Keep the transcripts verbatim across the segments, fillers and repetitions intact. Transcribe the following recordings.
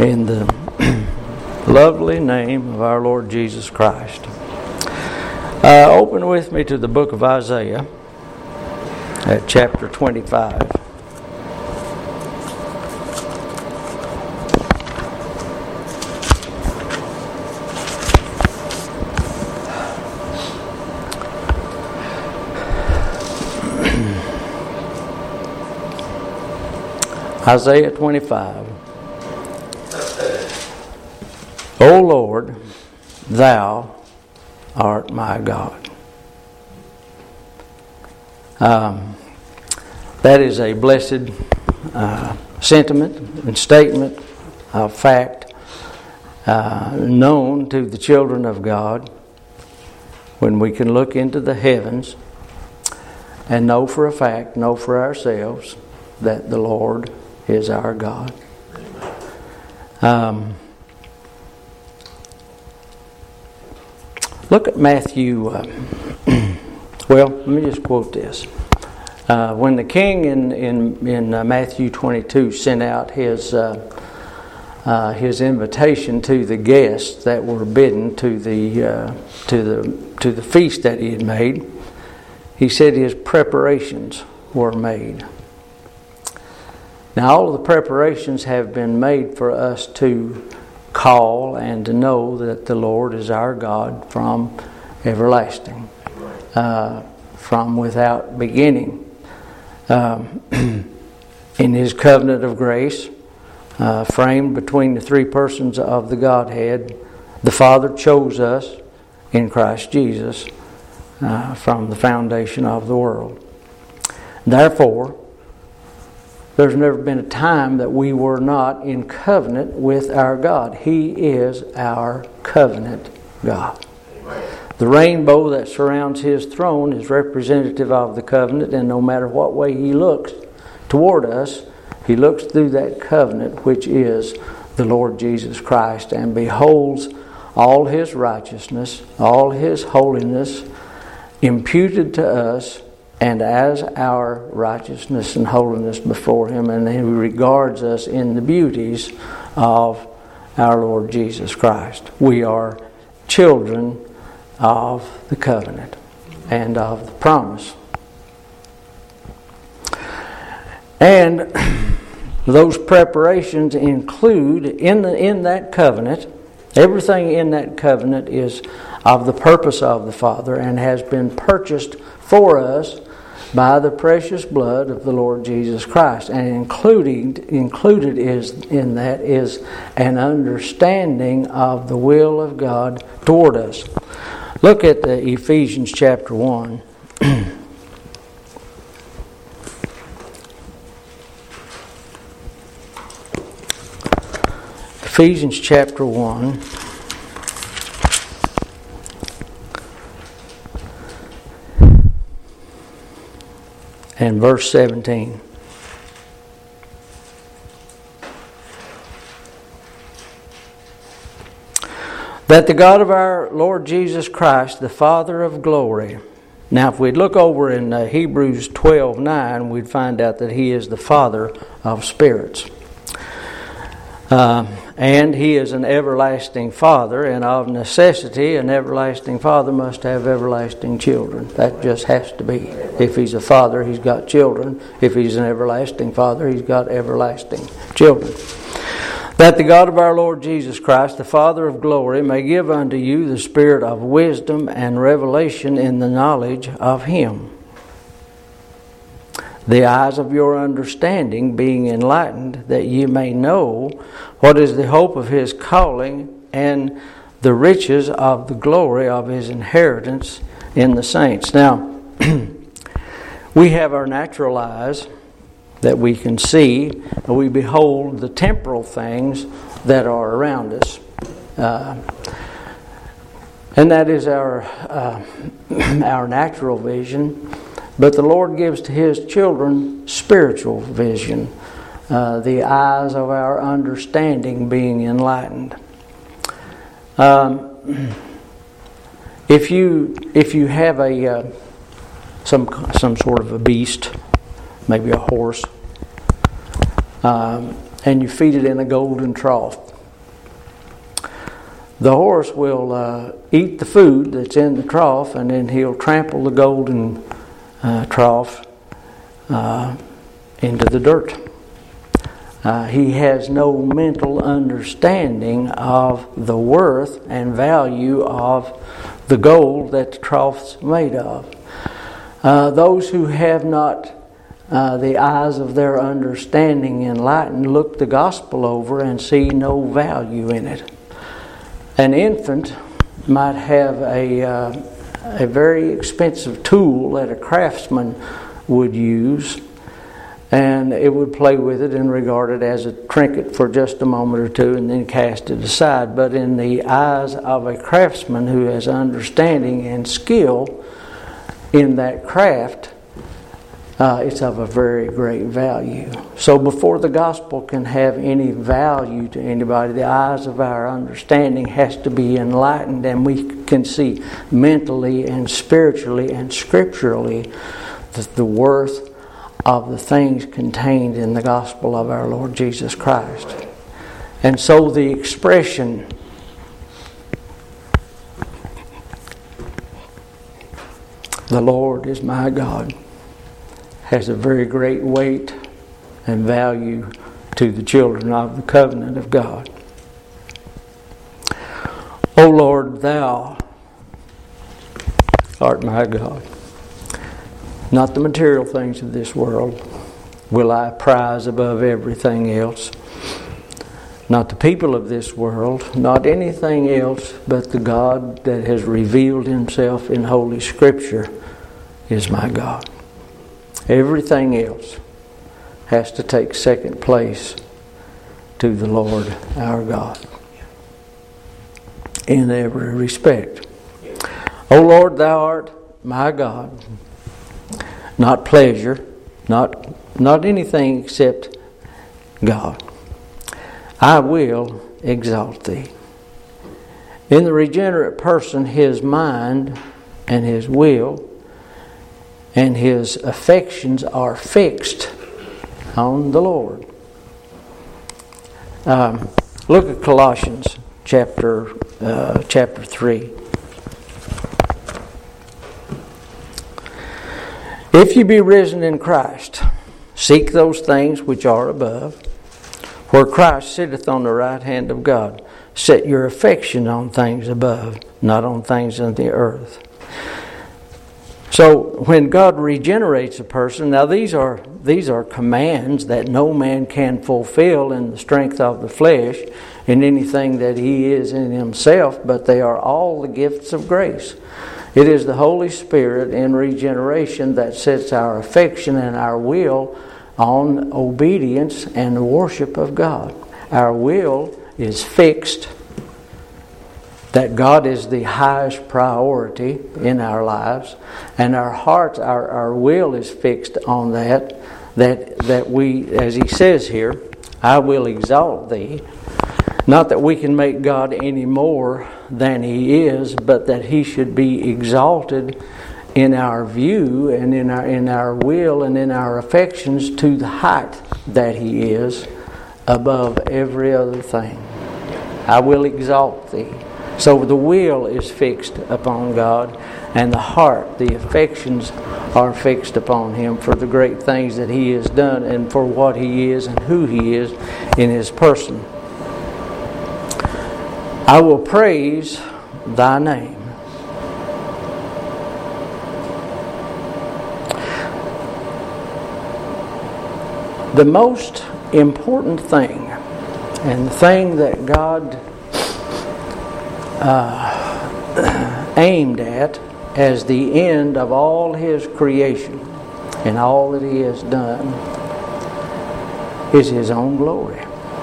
In the lovely name of our Lord Jesus Christ. Uh, open with me to the book of Isaiah at chapter twenty-five. Isaiah twenty-five. O Lord, Thou art my God. Um, that is a blessed uh, sentiment and statement of fact uh, known to the children of God when we can look into the heavens and know for a fact, know for ourselves that the Lord is our God. Um, look at Matthew. Uh, well, let me just quote this. Uh, when the king in in, in uh, Matthew twenty-two sent out his uh, uh, his invitation to the guests that were bidden to the uh, to the to the feast that he had made, he said his preparations were made. Now, all of the preparations have been made for us to call and to know that the Lord is our God from everlasting, uh, from without beginning. Um, in His covenant of grace, uh, framed between the three persons of the Godhead, the Father chose us in Christ Jesus uh, from the foundation of the world. Therefore, there's never been a time that we were not in covenant with our God. He is our covenant God. The rainbow that surrounds His throne is representative of the covenant, and no matter what way He looks toward us, He looks through that covenant, which is the Lord Jesus Christ, and beholds all His righteousness, all His holiness imputed to us, and as our righteousness and holiness before Him, and He regards us in the beauties of our Lord Jesus Christ. We are children of the covenant and of the promise. And those preparations include, in the, in that covenant, everything in that covenant is of the purpose of the Father and has been purchased for us by the precious blood of the Lord Jesus Christ. And including, included is in that is an understanding of the will of God toward us. Look at the Ephesians chapter one. Ephesians chapter one. And verse seventeen. That the God of our Lord Jesus Christ, the Father of glory. Now, if we'd look over in uh, Hebrews twelve nine, we'd find out that He is the Father of spirits. Uh, and He is an everlasting Father, and of necessity, an everlasting Father must have everlasting children. That just has to be. If He's a Father, He's got children. If He's an everlasting Father, He's got everlasting children. That the God of our Lord Jesus Christ, the Father of glory, may give unto you the spirit of wisdom and revelation in the knowledge of Him, the eyes of your understanding being enlightened, that ye may know what is the hope of His calling and the riches of the glory of His inheritance in the saints. Now, we have our natural eyes that we can see, and we behold the temporal things that are around us. Uh, and that is our uh, our natural vision. But the Lord gives to His children spiritual vision, uh, the eyes of our understanding being enlightened. Um, if you if you have a uh, some some sort of a beast, maybe a horse, um, and you feed it in a golden trough, The horse will uh, eat the food that's in the trough, and then he'll trample the golden uh, trough uh, into the dirt. Uh, he has no mental understanding of the worth and value of the gold that the trough's made of. Uh, those who have not uh, the eyes of their understanding enlightened look the gospel over and see no value in it. An infant might have a uh, a very expensive tool that a craftsman would use, and it would play with it and regard it as a trinket for just a moment or two and then cast it aside. But in the eyes of a craftsman who has understanding and skill in that craft, uh, it's of a very great value. So before the gospel can have any value to anybody, the eyes of our understanding has to be enlightened, and we can see mentally and spiritually and scripturally the, the worth of the things contained in the gospel of our Lord Jesus Christ. And so the expression "the Lord is my God" has a very great weight and value to the children of the covenant of God. O Lord, Thou art my God. Not the material things of this world will I prize above everything else. Not the people of this world, not anything else, but the God that has revealed Himself in Holy Scripture is my God. Everything else has to take second place to the Lord our God in every respect. O Lord, Thou art my God. Not pleasure, not, not anything except God. I will exalt Thee. In the regenerate person, his mind and his will and his affections are fixed on the Lord. Um, look at Colossians chapter uh, chapter three. If you be risen in Christ, seek those things which are above, where Christ sitteth on the right hand of God. Set your affection on things above, not on things on the earth. So when God regenerates a person, now these are these are commands that no man can fulfill in the strength of the flesh, in anything that he is in himself, but they are all the gifts of grace. It is the Holy Spirit in regeneration that sets our affection and our will on obedience and the worship of God. Our will is fixed that God is the highest priority in our lives, and our hearts, our, our will is fixed on that, that, that we, as he says here, I will exalt Thee. Not that we can make God any more than He is, but that He should be exalted in our view and in our in our will and in our affections to the height that He is above every other thing. I will exalt Thee. So the will is fixed upon God, and the heart, the affections are fixed upon Him for the great things that He has done and for what He is and who He is in His person. I will praise Thy name. The most important thing, and the thing that God uh, aimed at as the end of all His creation and all that He has done, is His own glory.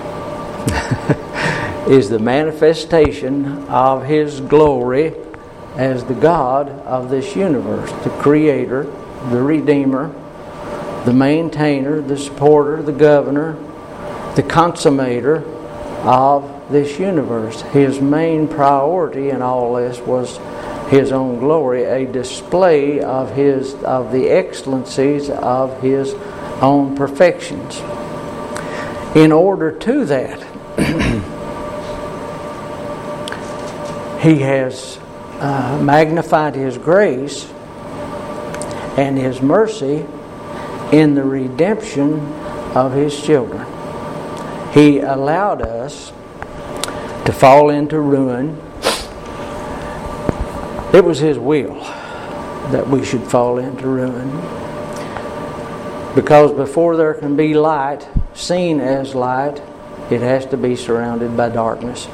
Is the manifestation of His glory as the God of this universe, the Creator, the Redeemer, the Maintainer, the Supporter, the Governor, the Consummator of this universe. His main priority in all this was His own glory, a display of His of the excellencies of His own perfections. In order to that, He has uh, magnified His grace and His mercy in the redemption of His children. He allowed us to fall into ruin. It was His will that we should fall into ruin. Because before there can be light, seen as light, it has to be surrounded by darkness.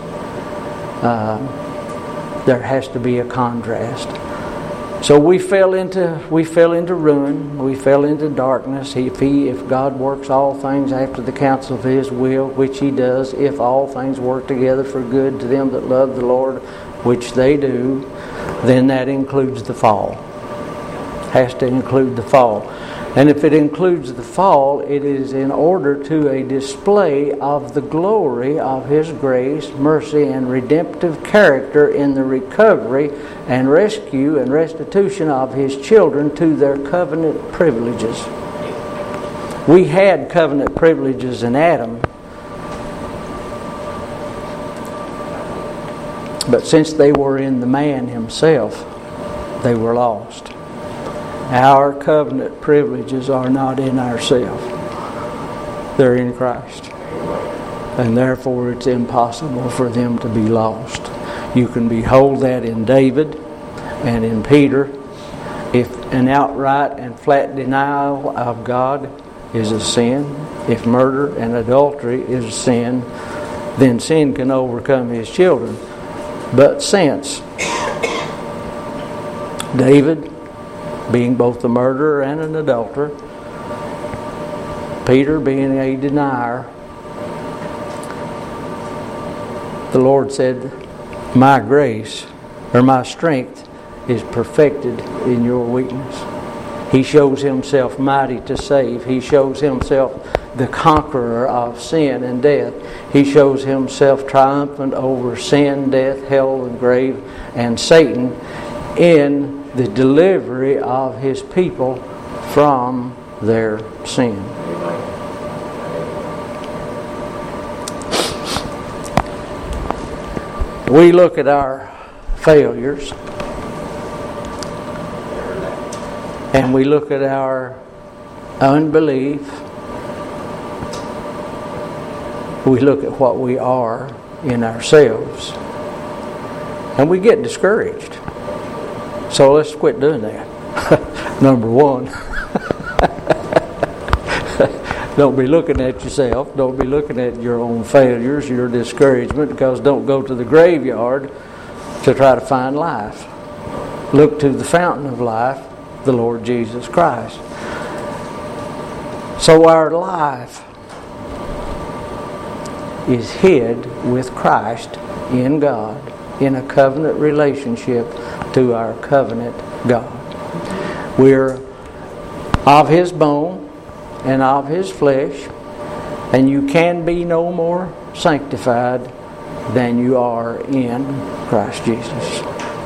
Uh, there has to be a contrast. So we fell into we fell into ruin. We fell into darkness. If he, if God works all things after the counsel of His will, which He does, if all things work together for good to them that love the Lord, which they do, then that includes the fall. Has to include the fall. And if it includes the fall, it is in order to a display of the glory of His grace, mercy, and redemptive character in the recovery and rescue and restitution of His children to their covenant privileges. We had covenant privileges in Adam, but since they were in the man himself, they were lost. Our covenant privileges are not in ourselves. They're in Christ. And therefore it's impossible for them to be lost. You can behold that in David and in Peter. If an outright and flat denial of God is a sin, if murder and adultery is a sin, then sin can overcome His children. But since David, being both a murderer and an adulterer, Peter being a denier, the Lord said, my grace, or my strength, is perfected in your weakness. He shows Himself mighty to save. He shows Himself the conqueror of sin and death. He shows Himself triumphant over sin, death, hell, and grave, and Satan in the delivery of His people from their sin. We look at our failures and we look at our unbelief. We look at what we are in ourselves and we get discouraged. So let's quit doing that. Number one. Don't be looking at yourself. Don't be looking at your own failures, your discouragement, because don't go to the graveyard to try to find life. Look to the fountain of life, the Lord Jesus Christ. So our life is hid with Christ in God, in a covenant relationship to our covenant God. We're of His bone and of His flesh, and you can be no more sanctified than you are in Christ Jesus.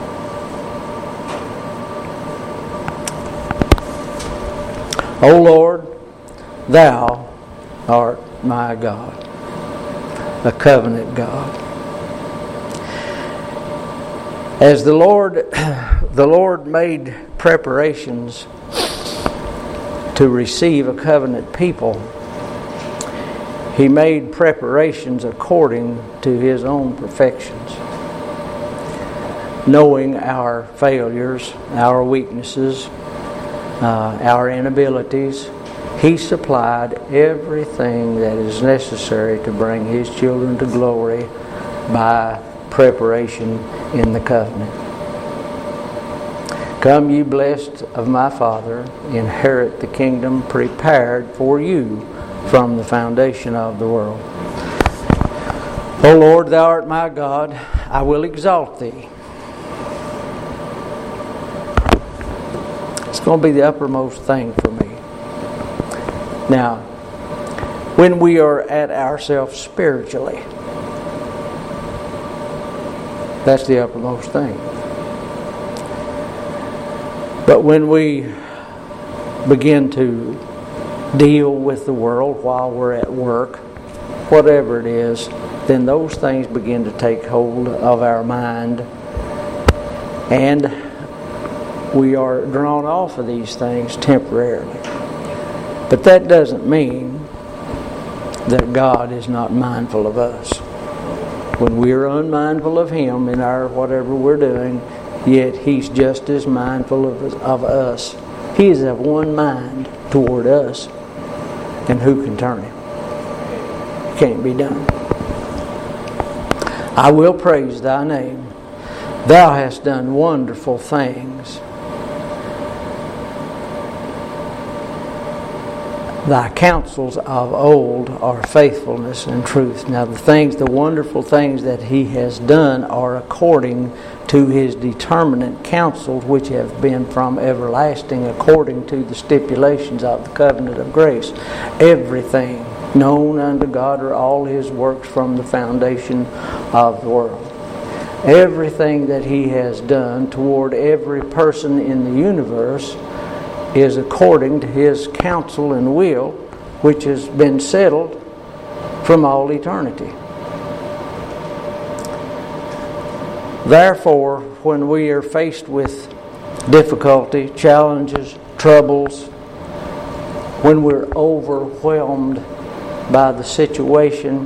O Lord, Thou art my God, a covenant God. As the Lord, the Lord made preparations to receive a covenant people, He made preparations according to His own perfections. Knowing our failures, our weaknesses, uh, our inabilities, He supplied everything that is necessary to bring His children to glory by preparation in the covenant. Come, ye blessed of my Father, inherit the kingdom prepared for you from the foundation of the world. O Lord, Thou art my God, I will exalt Thee. It's going to be the uppermost thing for me. Now, when we are at ourselves spiritually, that's the uppermost thing. But when we begin to deal with the world while we're at work, whatever it is, then those things begin to take hold of our mind And we are drawn off of these things temporarily. But that doesn't mean that God is not mindful of us. When we are unmindful of Him in our whatever we're doing, yet He's just as mindful of, of us. He is of one mind toward us. And who can turn Him? It can't be done. I will praise Thy name. Thou hast done wonderful things. Thy counsels of old are faithfulness and truth. Now the things, the wonderful things that He has done are according to His determinate counsels, which have been from everlasting, according to the stipulations of the covenant of grace. Everything known unto God are all His works from the foundation of the world. Everything that He has done toward every person in the universe is according to His counsel and will, which has been settled from all eternity. Therefore, when we are faced with difficulty, challenges, troubles, when we're overwhelmed by the situation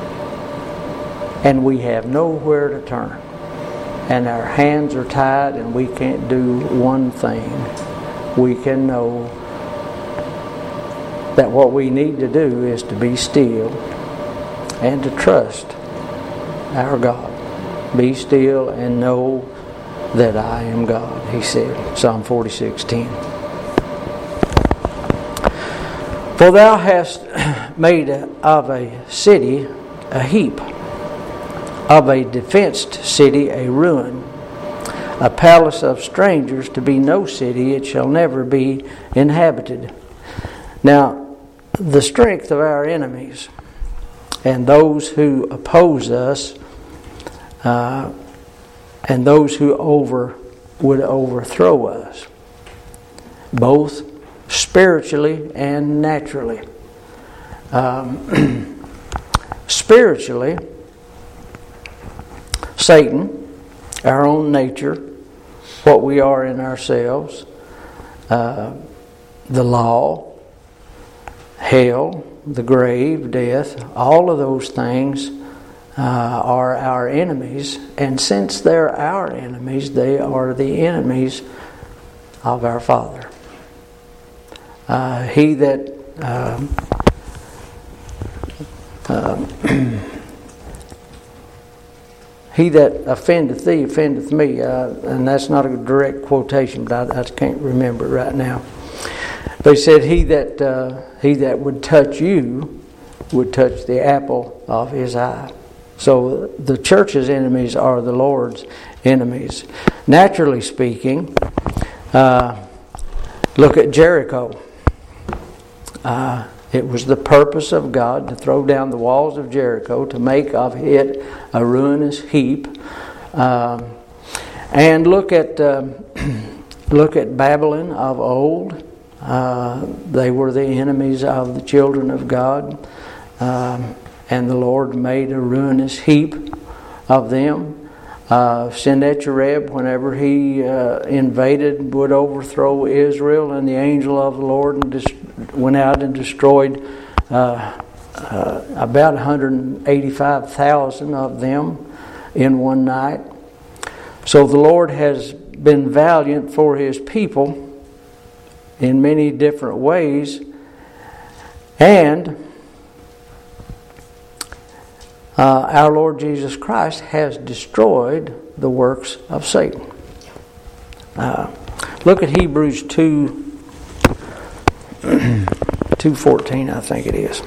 and we have nowhere to turn, and our hands are tied and we can't do one thing, we can know that what we need to do is to be still and to trust our God. Be still and know that I am God, He said, Psalm forty-six ten. For Thou hast made of a city a heap, of a defenced city a ruin, a palace of strangers to be no city, it shall never be inhabited. Now, the strength of our enemies and those who oppose us uh, and those who over would overthrow us, both spiritually and naturally. Um, spiritually, Satan, our own nature, what we are in ourselves, uh, the law, hell, the grave, death, all of those things uh, are our enemies. And since they're our enemies, they are the enemies of our Father. Uh, he that uh, uh, He that offendeth thee offendeth me. Uh, and that's not a direct quotation, but I, I can't remember it right now. But he said, he that uh, he that would touch you would touch the apple of his eye. So the church's enemies are the Lord's enemies. Naturally speaking, uh, look at Jericho. Uh, it was the purpose of God to throw down the walls of Jericho, to make of it a ruinous heap. Um, and look at uh, look at Babylon of old. Uh, they were the enemies of the children of God. Um, and the Lord made a ruinous heap of them. Uh, Sennacherib, whenever he uh, invaded, would overthrow Israel, and the angel of the Lord and dis- went out and destroyed uh, uh, about one hundred eighty-five thousand of them in one night. So the Lord has been valiant for His people in many different ways, and Uh, our Lord Jesus Christ has destroyed the works of Satan. Uh, look at Hebrews two, two fourteen, I think it is.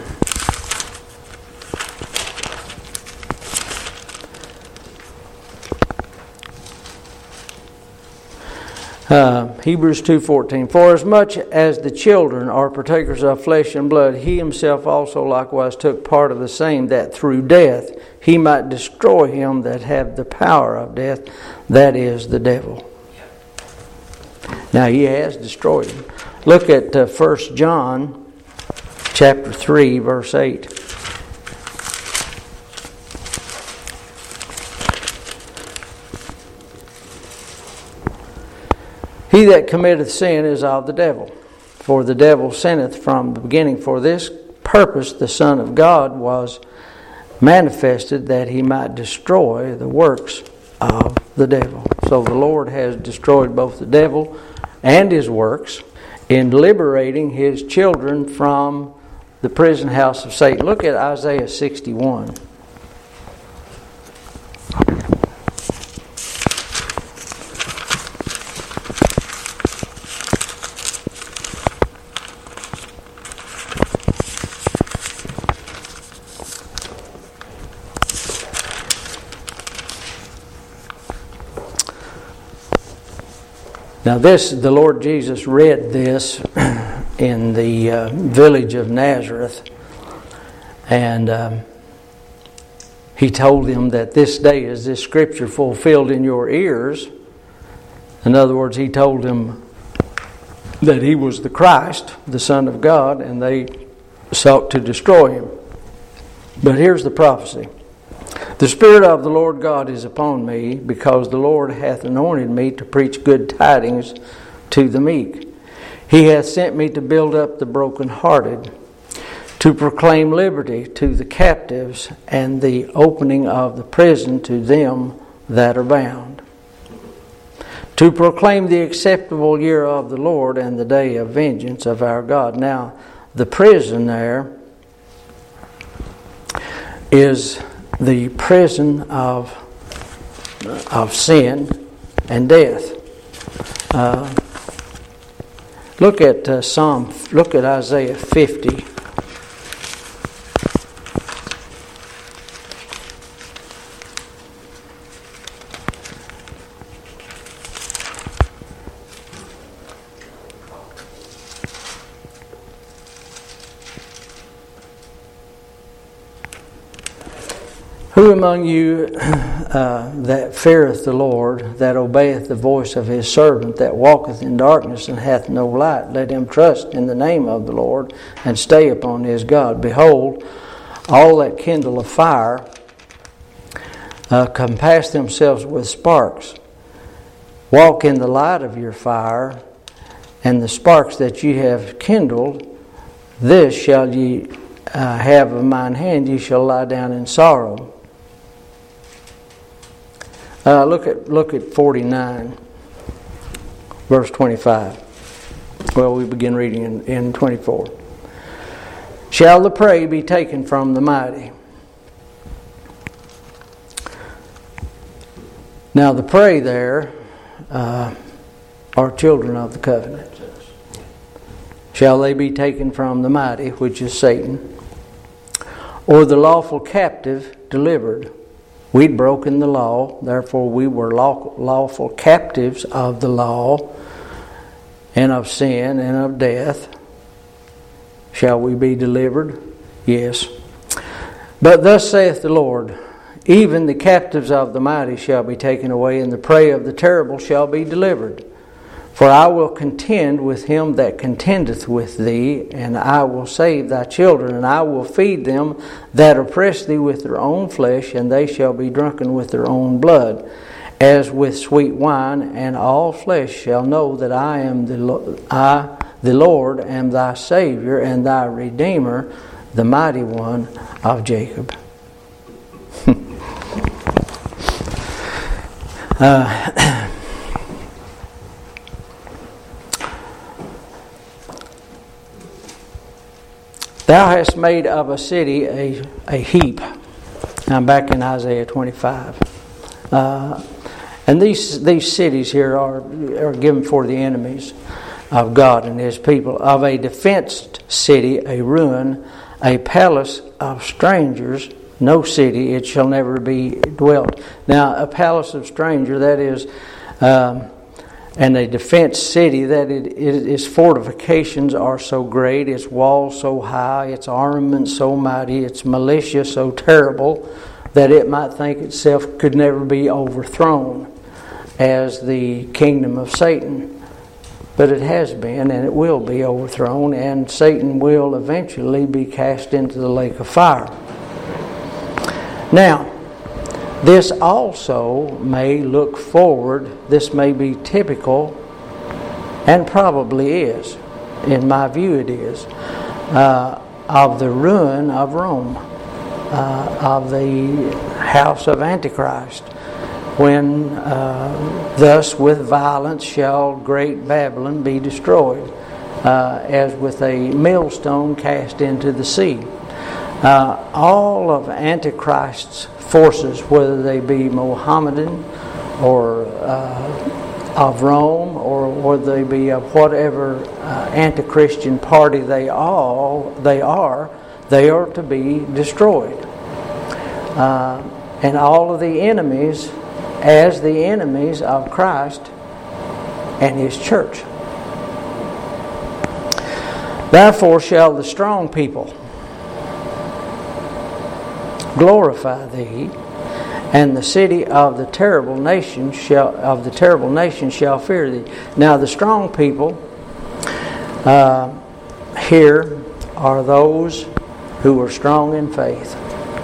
Uh, Hebrews two fourteen. For as much as the children are partakers of flesh and blood, He Himself also likewise took part of the same, that through death He might destroy him that had the power of death, that is, the devil. Now He has destroyed him. Look at uh, First John chapter three, verse eight. He that committeth sin is of the devil, for the devil sinneth from the beginning. For this purpose the Son of God was manifested, that he might destroy the works of the devil. So the Lord has destroyed both the devil and his works in liberating his children from the prison house of Satan. Look at Isaiah sixty-one. Now this, the Lord Jesus read this in the uh, village of Nazareth, and um, He told them that this day is this scripture fulfilled in your ears. In other words, He told them that He was the Christ, the Son of God, and they sought to destroy Him. But here's the prophecy. The Spirit of the Lord God is upon me, because the Lord hath anointed me to preach good tidings to the meek. He hath sent me to build up the brokenhearted, to proclaim liberty to the captives, and the opening of the prison to them that are bound, to proclaim the acceptable year of the Lord and the day of vengeance of our God. Now, the prison there is the prison of of sin and death. Uh, look at uh, Psalm. Look at Isaiah fifty. Who among you uh, that feareth the Lord, that obeyeth the voice of His servant, that walketh in darkness and hath no light, let him trust in the name of the Lord, and stay upon his God. Behold, all that kindle a fire uh, compass themselves with sparks. Walk in the light of your fire, and the sparks that ye have kindled, this shall ye uh, have of mine hand, ye shall lie down in sorrow. Uh, look at look at forty-nine, verse twenty-five. Well, we begin reading in, in twenty-four. Shall the prey be taken from the mighty? Now, the prey there uh, are children of the covenant. Shall they be taken from the mighty, which is Satan, or the lawful captive delivered? We'd broken the law, therefore we were law, lawful captives of the law and of sin and of death. Shall we be delivered? Yes. But thus saith the Lord, even the captives of the mighty shall be taken away, and the prey of the terrible shall be delivered. For I will contend with him that contendeth with thee, and I will save thy children, and I will feed them that oppress thee with their own flesh, and they shall be drunken with their own blood, as with sweet wine, and all flesh shall know that I am the I, the Lord, am thy Savior and thy Redeemer, the mighty one of Jacob. uh, Thou hast made of a city a, a heap. I'm back in Isaiah twenty-five. Uh, and these these cities here are, are given for the enemies of God and His people. Of a defenced city, a ruin, a palace of strangers, no city, it shall never be dwelt. Now, a palace of stranger, that is... Um, And a defense city, that it, it, its fortifications are so great, its walls so high, its armaments so mighty, its militia so terrible, that it might think itself could never be overthrown as the kingdom of Satan. But it has been, and it will be overthrown, and Satan will eventually be cast into the lake of fire. Now, this also may look forward, this may be typical and probably is, in my view it is, uh, of the ruin of Rome, uh, of the house of Antichrist, when uh, thus with violence shall great Babylon be destroyed, uh, as with a millstone cast into the sea. Uh, all of Antichrist's forces, whether they be Mohammedan or uh, of Rome, or whether they be of whatever uh, anti-Christian party they all they are, they are to be destroyed. Uh, and all of the enemies as the enemies of Christ and His church. Therefore shall the strong people glorify Thee, and the city of the terrible nation shall of the terrible nation shall fear Thee. Now the strong people uh, here are those who are strong in faith,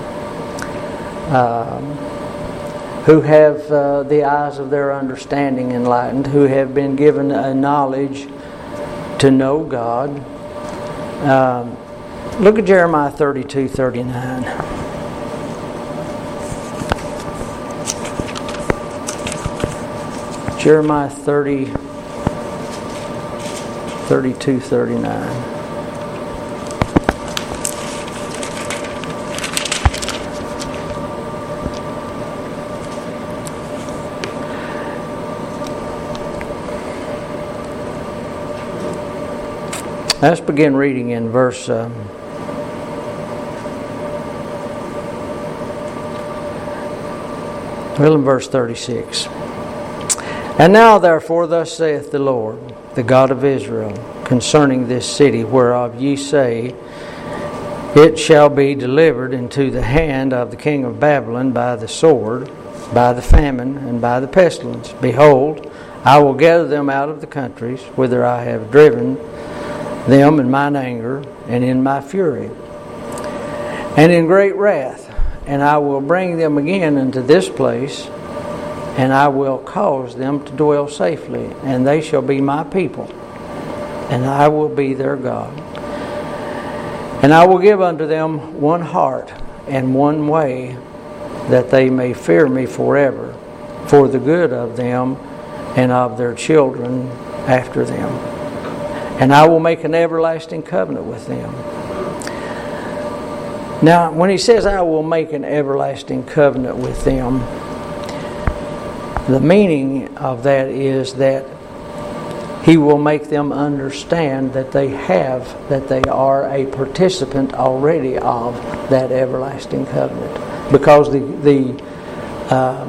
um, who have uh, the eyes of their understanding enlightened, who have been given a knowledge to know God. Um, look at Jeremiah thirty-two thirty-nine. Jeremiah thirty, thirty-two, thirty-nine. Let's begin reading in verse um, well, in verse thirty-six. And now, therefore, thus saith the Lord, the God of Israel, concerning this city whereof ye say, it shall be delivered into the hand of the king of Babylon by the sword, by the famine, and by the pestilence. Behold, I will gather them out of the countries whither I have driven them in mine anger and in my fury, and in great wrath, and I will bring them again into this place, and I will cause them to dwell safely, and they shall be my people, and I will be their God. And I will give unto them one heart and one way, that they may fear me forever, for the good of them and of their children after them. And I will make an everlasting covenant with them. Now, when he says, I will make an everlasting covenant with them, the meaning of that is that He will make them understand that they have, that they are a participant already of that everlasting covenant. Because the the uh,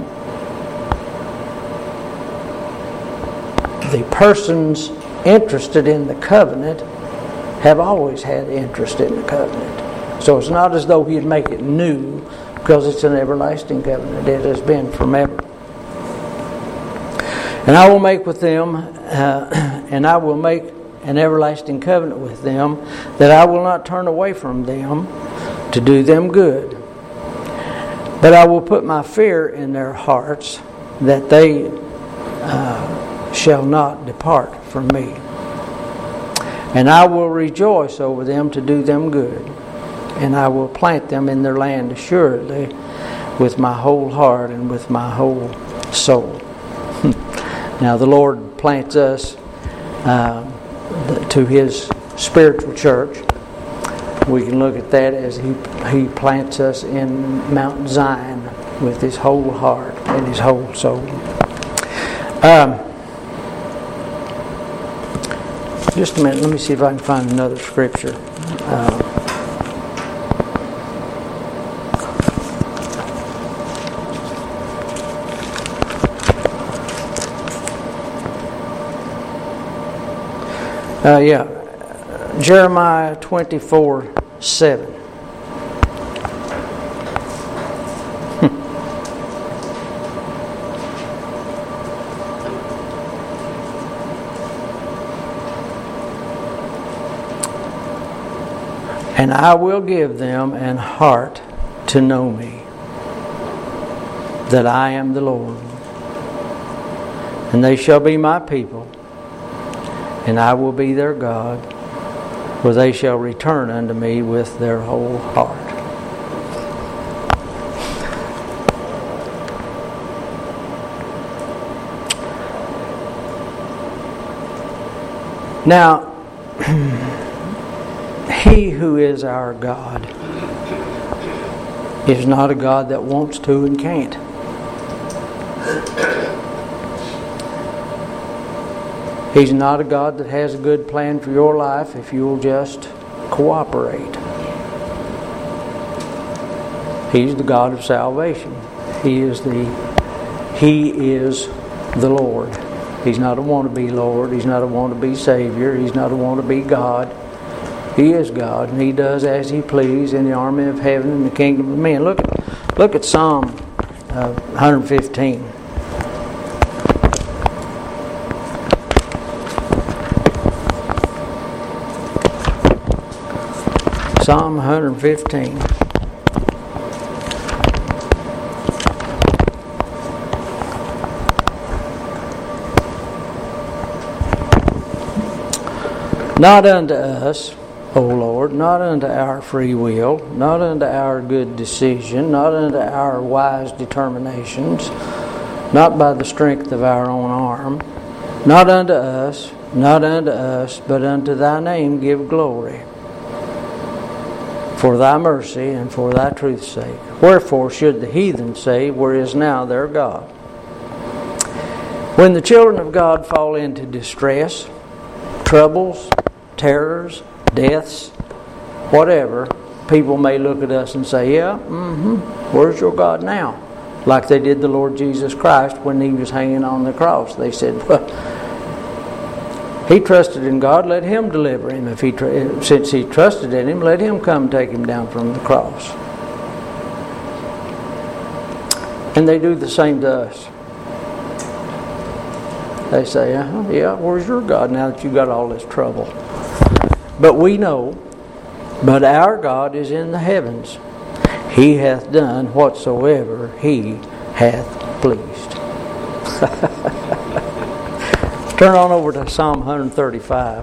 the persons interested in the covenant have always had interest in the covenant. So it's not as though He'd make it new, because it's an everlasting covenant. It has been from ever. And I will make with them, uh, and I will make an everlasting covenant with them, that I will not turn away from them to do them good. But I will put my fear in their hearts, that they uh, shall not depart from me. And I will rejoice over them to do them good. And I will plant them in their land assuredly, with my whole heart and with my whole soul. Now the Lord plants us uh, to His spiritual church. We can look at that as He He plants us in Mount Zion with His whole heart and His whole soul. Um, just a minute, let me see if I can find another scripture. Uh, Uh, yeah, Jeremiah twenty-four seven. And I will give them an heart to know me, that I am the Lord. And they shall be my people, and I will be their God, for they shall return unto me with their whole heart. Now, He who is our God is not a God that wants to and can't. He's not a God that has a good plan for your life if you'll just cooperate. He's the God of salvation. He is the He is the Lord. He's not a wannabe Lord. He's not a wannabe Savior. He's not a wannabe God. He is God, and He does as He please in the army of heaven and the kingdom of men. Look at, look at Psalm uh, one fifteen. Psalm one fifteen. Not unto us, O Lord, not unto our free will, not unto our good decision, not unto our wise determinations, not by the strength of our own arm, not unto us, not unto us, but unto Thy name give glory, for Thy mercy and for Thy truth's sake. Wherefore should the heathen say, where is now their God? When the children of God fall into distress, troubles, terrors, deaths, whatever, people may look at us and say, yeah, mm-hmm, where's your God now? Like they did the Lord Jesus Christ when He was hanging on the cross. They said, well, He trusted in God, let Him deliver Him. If he tr- Since He trusted in Him, let Him come take Him down from the cross. And they do the same to us. They say, uh-huh, yeah, where's your God now that you got all this trouble? But we know, but our God is in the heavens. He hath done whatsoever He hath pleased. Turn on over to Psalm one thirty-five.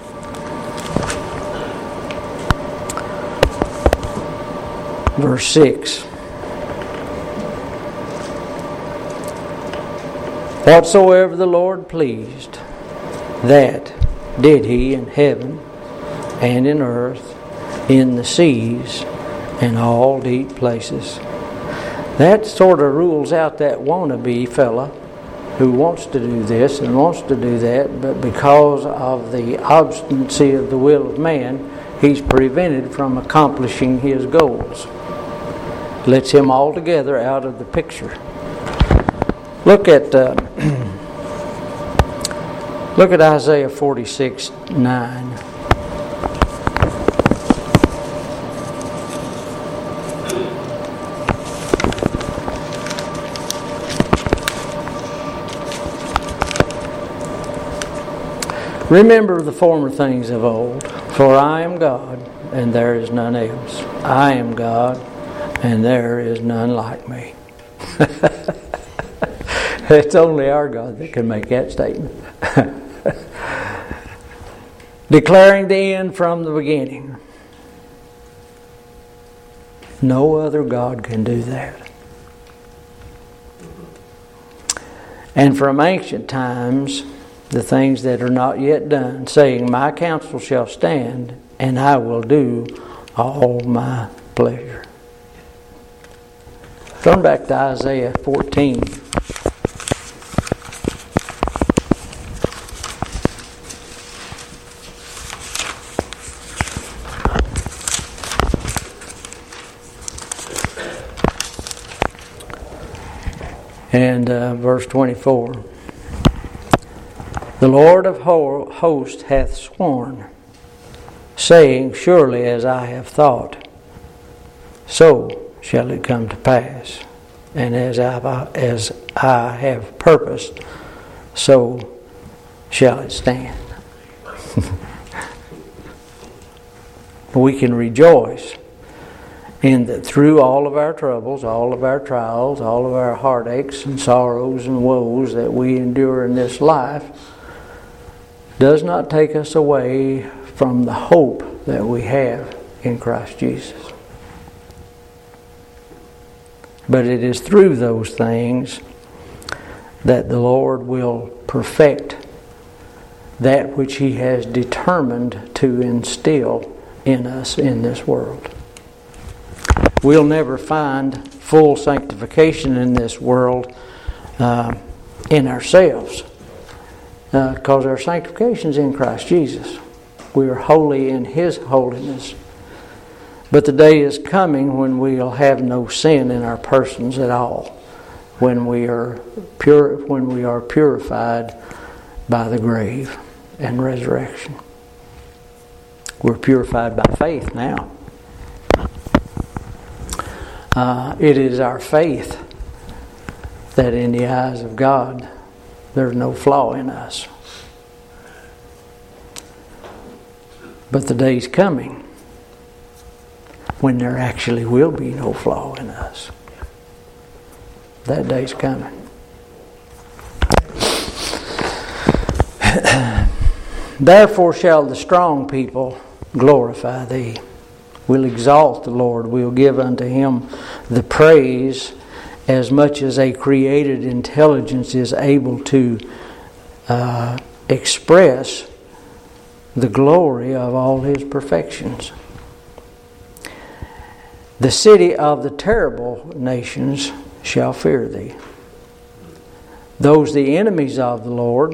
Verse six. Whatsoever the Lord pleased, that did He in heaven and in earth, in the seas, and all deep places. That sort of rules out that wannabe fella who wants to do this and wants to do that, but because of the obstinacy of the will of man, he's prevented from accomplishing his goals. Lets him altogether out of the picture. Look at uh, look at Isaiah forty-six nine. Remember the former things of old, for I am God, and there is none else. I am God, and there is none like me. It's only our God that can make that statement. Declaring the end from the beginning. No other God can do that. And from ancient times, the things that are not yet done, saying, my counsel shall stand, and I will do all my pleasure. Turn back to Isaiah fourteen. And uh, verse twenty-four. The Lord of hosts hath sworn, saying, surely as I have thought, so shall it come to pass. And as I, as I have purposed, so shall it stand. We can rejoice in that through all of our troubles, all of our trials, all of our heartaches and sorrows and woes that we endure in this life, does not take us away from the hope that we have in Christ Jesus. But it is through those things that the Lord will perfect that which He has determined to instill in us in this world. We'll never find full sanctification in this world uh, in ourselves, because uh, our sanctification is in Christ Jesus. We are holy in His holiness. But the day is coming when we'll have no sin in our persons at all, when we are pure, when we are purified by the grave and resurrection. We're purified by faith now. Uh, it is our faith that in the eyes of God there's no flaw in us. But the day's coming when there actually will be no flaw in us. That day's coming. Therefore shall the strong people glorify Thee. We'll exalt the Lord. We'll give unto Him the praise as much as a created intelligence is able to uh, express the glory of all His perfections. The city of the terrible nations shall fear Thee. Those the enemies of the Lord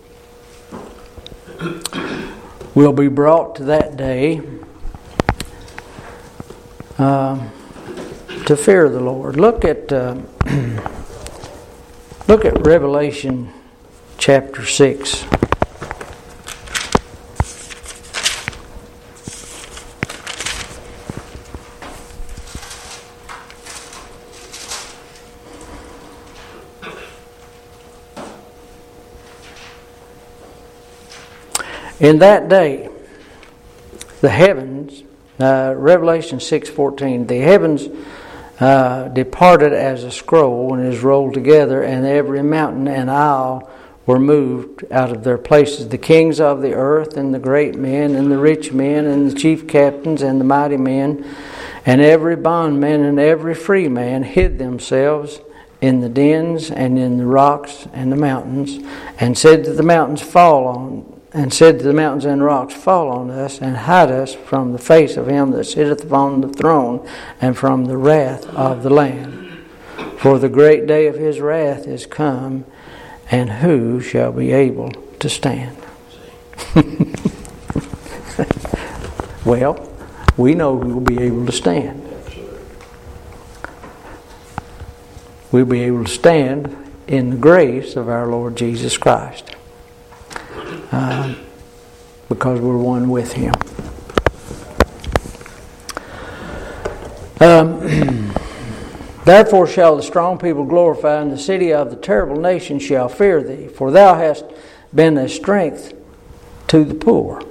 will be brought to that day uh, to fear the Lord. Look at uh, look at Revelation chapter six. In that day, the heavens, uh, Revelation six fourteen, the heavens uh, departed as a scroll and is rolled together, and every mountain and isle were moved out of their places. The kings of the earth and the great men and the rich men and the chief captains and the mighty men and every bondman and every free man hid themselves in the dens and in the rocks and the mountains, and said to the mountains, fall on And said to the mountains and rocks, fall on us, and hide us from the face of Him that sitteth upon the throne, and from the wrath of the Lamb. For the great day of His wrath is come, and who shall be able to stand? Well, we know who will be able to stand. We'll be able to stand in the grace of our Lord Jesus Christ. Uh, because we're one with Him. Um, Therefore shall the strong people glorify, and the city of the terrible nation shall fear Thee. For Thou hast been a strength to the poor.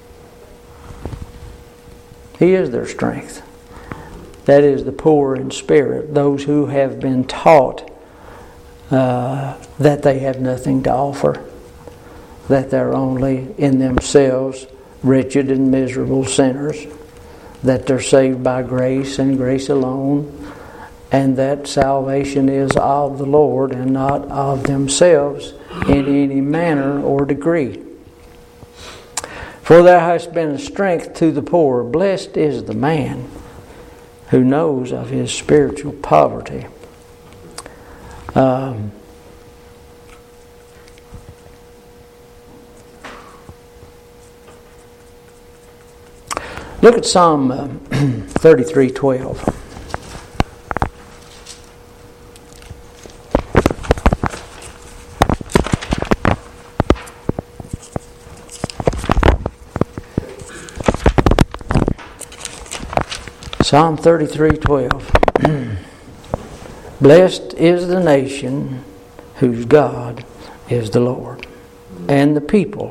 He is their strength. That is the poor in spirit, those who have been taught uh, that they have nothing to offer, that they're only in themselves wretched and miserable sinners, that they're saved by grace and grace alone, and that salvation is of the Lord and not of themselves in any manner or degree. For Thou hast been a strength to the poor. Blessed is the man who knows of his spiritual poverty. Um, Look at Psalm uh, thirty-three twelve. Psalm thirty-three twelve. Blessed is the nation whose God is the Lord, and the people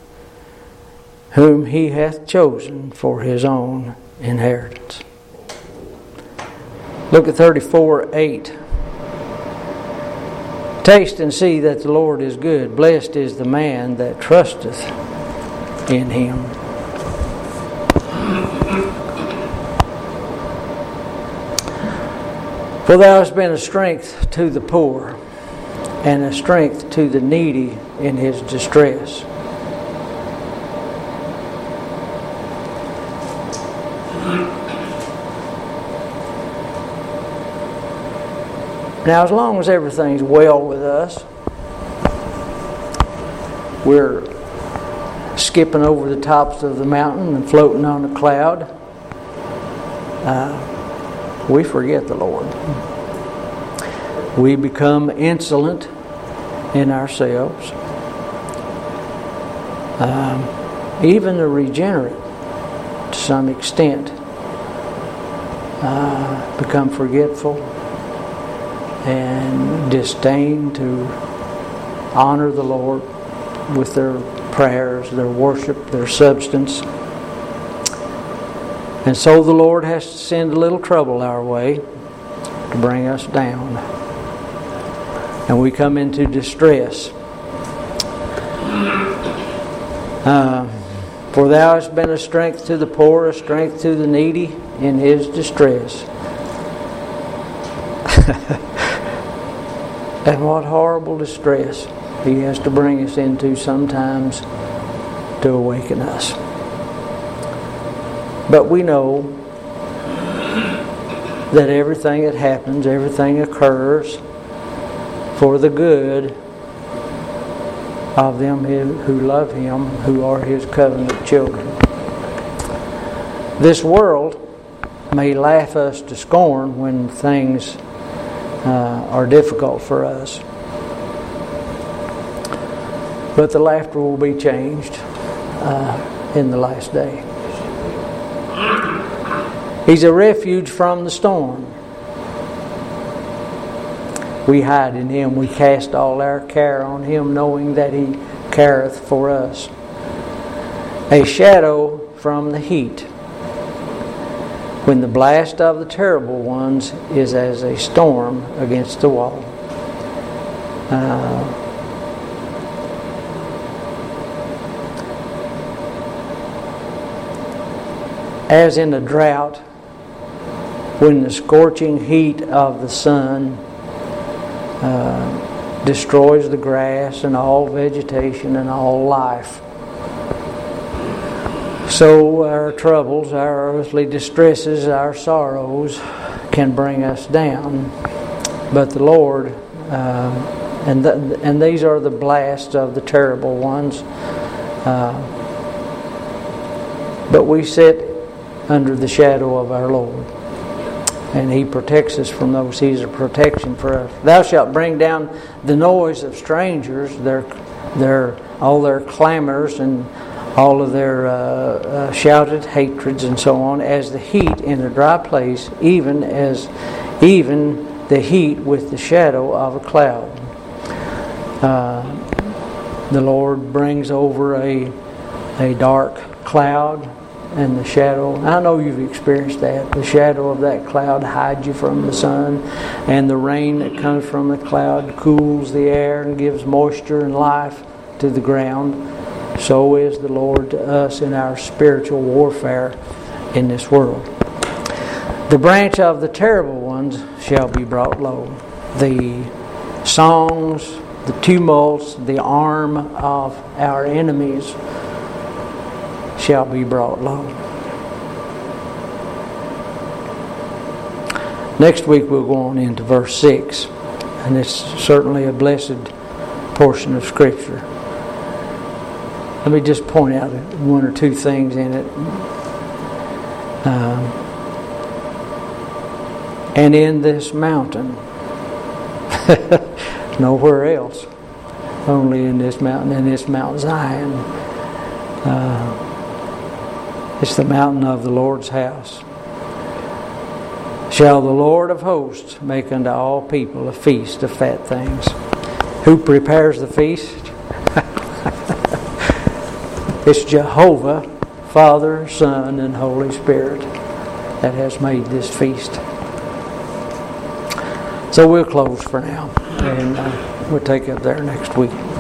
whom He hath chosen for His own inheritance. Look at thirty-four eight. Taste and see that the Lord is good. Blessed is the man that trusteth in Him. For thou hast been a strength to the poor, and a strength to the needy in his distress. Now, as long as everything's well with us, we're skipping over the tops of the mountain and floating on a cloud, uh, we forget the Lord. We become insolent in ourselves. Um, even the regenerate, to some extent, uh, become forgetful and disdain to honor the Lord with their prayers, their worship, their substance. And so the Lord has to send a little trouble our way to bring us down. And we come into distress. Uh, For thou hast been a strength to the poor, a strength to the needy in his distress. And what horrible distress He has to bring us into sometimes to awaken us. But we know that everything that happens, everything occurs for the good of them who love Him, who are His covenant children. This world may laugh us to scorn when things uh, are difficult for us. But the laughter will be changed uh, in the last day. He's a refuge from the storm. We hide in Him. We cast all our care on Him, knowing that He careth for us. A shadow from the heat. When the blast of the terrible ones is as a storm against the wall. Uh, as in a drought, when the scorching heat of the sun uh, destroys the grass and all vegetation and all life, so our troubles, our earthly distresses, our sorrows can bring us down. But the Lord, uh, and the, and these are the blasts of the terrible ones. Uh, but we sit under the shadow of our Lord, and He protects us from those. He's a protection for us. Thou shalt bring down the noise of strangers, their, their all their clamors and all of their uh, uh, shouted hatreds and so on, as the heat in a dry place, even as even the heat with the shadow of a cloud. Uh, the Lord brings over a a dark cloud, and the shadow, I know you've experienced that, the shadow of that cloud hides you from the sun, and the rain that comes from the cloud cools the air and gives moisture and life to the ground. So is the Lord to us in our spiritual warfare in this world. The branch of the terrible ones shall be brought low. The songs, the tumults, the arm of our enemies shall be brought low. Next week we'll go on into verse six, and it's certainly a blessed portion of Scripture. Let me just point out one or two things in it. Um, and in this mountain, nowhere else, only in this mountain, in this Mount Zion. Uh, It's the mountain of the Lord's house. Shall the Lord of hosts make unto all people a feast of fat things? Who prepares the feast? It's Jehovah, Father, Son, and Holy Spirit that has made this feast. So we'll close for now. And uh, we'll take up there next week.